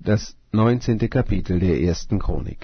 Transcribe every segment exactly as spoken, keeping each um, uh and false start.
Das neunzehnte Kapitel der ersten Chronik.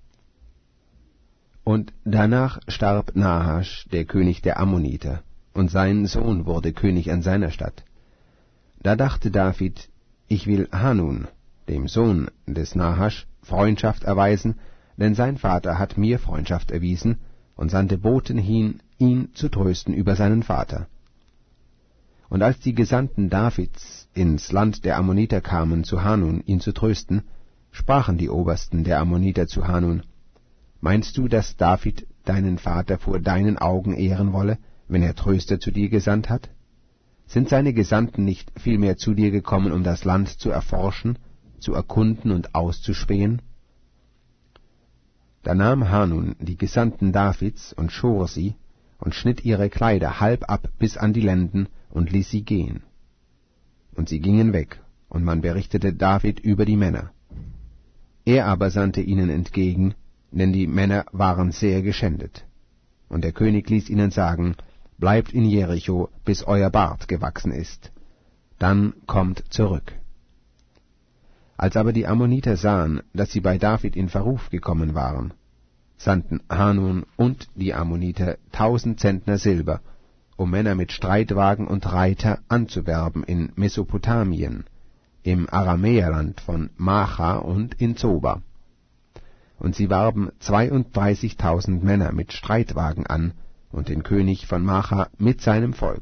Und danach starb Nahasch, der König der Ammoniter, und sein Sohn wurde König an seiner Stadt. Da dachte David, ich will Hanun, dem Sohn des Nahasch, Freundschaft erweisen, denn sein Vater hat mir Freundschaft erwiesen, und sandte Boten hin, ihn zu trösten über seinen Vater. Und als die Gesandten Davids ins Land der Ammoniter kamen zu Hanun, ihn zu trösten, sprachen die Obersten der Ammoniter zu Hanun: Meinst du, dass David deinen Vater vor deinen Augen ehren wolle, wenn er Tröster zu dir gesandt hat? Sind seine Gesandten nicht vielmehr zu dir gekommen, um das Land zu erforschen, zu erkunden und auszuspähen? Da nahm Hanun die Gesandten Davids und schor sie und schnitt ihre Kleider halb ab bis an die Lenden und ließ sie gehen. Und sie gingen weg, und man berichtete David über die Männer. Er aber sandte ihnen entgegen, denn die Männer waren sehr geschändet. Und der König ließ ihnen sagen: Bleibt in Jericho, bis euer Bart gewachsen ist. Dann kommt zurück. Als aber die Ammoniter sahen, dass sie bei David in Verruf gekommen waren, sandten Hanun und die Ammoniter tausend Zentner Silber, um Männer mit Streitwagen und Reiter anzuwerben in Mesopotamien, im Aramäerland von Macha und in Zoba. Und sie warben zweiunddreißigtausend Männer mit Streitwagen an und den König von Macha mit seinem Volk.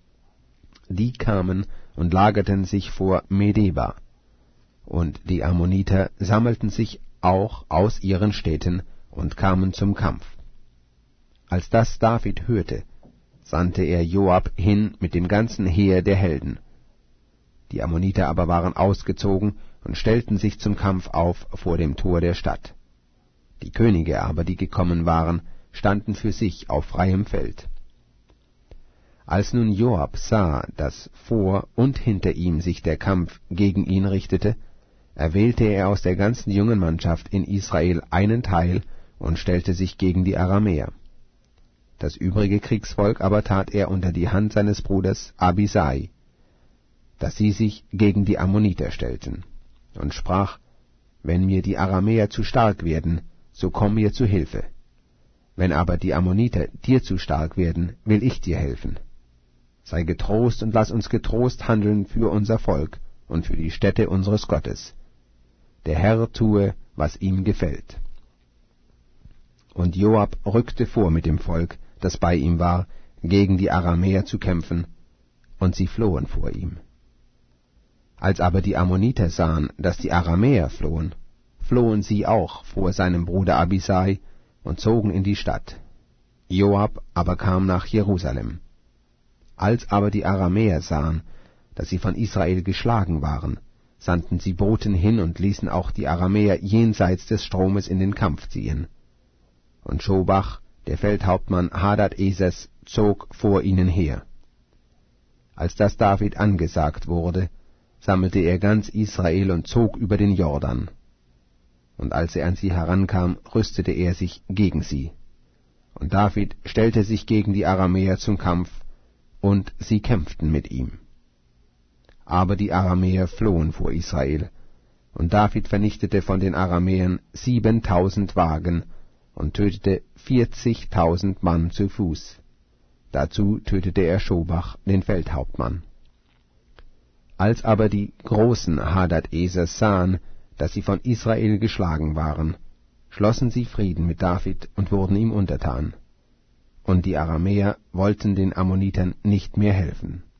Die kamen und lagerten sich vor Medeba. Und die Ammoniter sammelten sich auch aus ihren Städten und kamen zum Kampf. Als das David hörte, sandte er Joab hin mit dem ganzen Heer der Helden. Die Ammoniter aber waren ausgezogen und stellten sich zum Kampf auf vor dem Tor der Stadt. Die Könige aber, die gekommen waren, standen für sich auf freiem Feld. Als nun Joab sah, dass vor und hinter ihm sich der Kampf gegen ihn richtete, erwählte er aus der ganzen jungen Mannschaft in Israel einen Teil und stellte sich gegen die Aramäer. Das übrige Kriegsvolk aber tat er unter die Hand seines Bruders Abisai, dass sie sich gegen die Ammoniter stellten, und sprach: Wenn mir die Aramäer zu stark werden, so komm mir zu Hilfe. Wenn aber die Ammoniter dir zu stark werden, will ich dir helfen. Sei getrost und lass uns getrost handeln für unser Volk und für die Stätte unseres Gottes. Der Herr tue, was ihm gefällt. Und Joab rückte vor mit dem Volk, das bei ihm war, gegen die Aramäer zu kämpfen, und sie flohen vor ihm. Als aber die Ammoniter sahen, dass die Aramäer flohen, flohen sie auch vor seinem Bruder Abisai und zogen in die Stadt. Joab aber kam nach Jerusalem. Als aber die Aramäer sahen, dass sie von Israel geschlagen waren, sandten sie Boten hin und ließen auch die Aramäer jenseits des Stromes in den Kampf ziehen. Und Schobach, der Feldhauptmann Hadad-Esers, zog vor ihnen her. Als das David angesagt wurde, sammelte er ganz Israel und zog über den Jordan. Und als er an sie herankam, rüstete er sich gegen sie. Und David stellte sich gegen die Aramäer zum Kampf, und sie kämpften mit ihm. Aber die Aramäer flohen vor Israel, und David vernichtete von den Aramäern siebentausend Wagen und tötete vierzigtausend Mann zu Fuß. Dazu tötete er Schobach, den Feldhauptmann. Als aber die großen Hadad-Esers sahen, dass sie von Israel geschlagen waren, schlossen sie Frieden mit David und wurden ihm untertan. Und die Aramäer wollten den Ammonitern nicht mehr helfen.